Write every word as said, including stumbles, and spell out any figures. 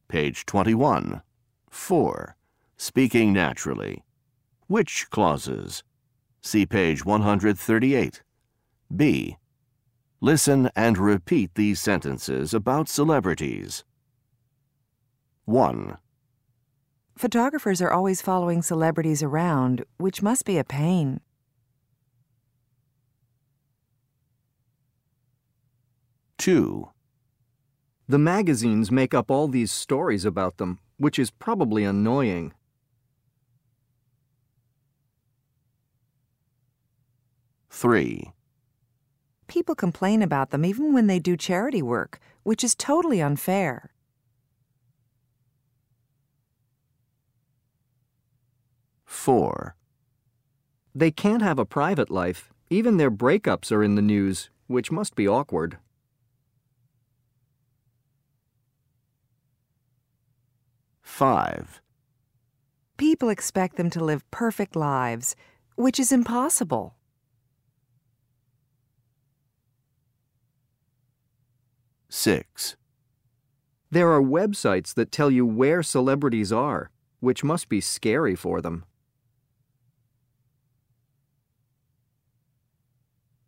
Page twenty-one. four. Speaking naturally. Which clauses? See page one hundred thirty-eight. B. Listen and repeat these sentences about celebrities. one. Photographers are always following celebrities around, which must be a pain. two. The magazines make up all these stories about them, which is probably annoying. three. People complain about them even when they do charity work, which is totally unfair. four. They can't have a private life. Even their breakups are in the news, which must be awkward. five. People expect them to live perfect lives, which is impossible. six. There are websites that tell you where celebrities are, which must be scary for them.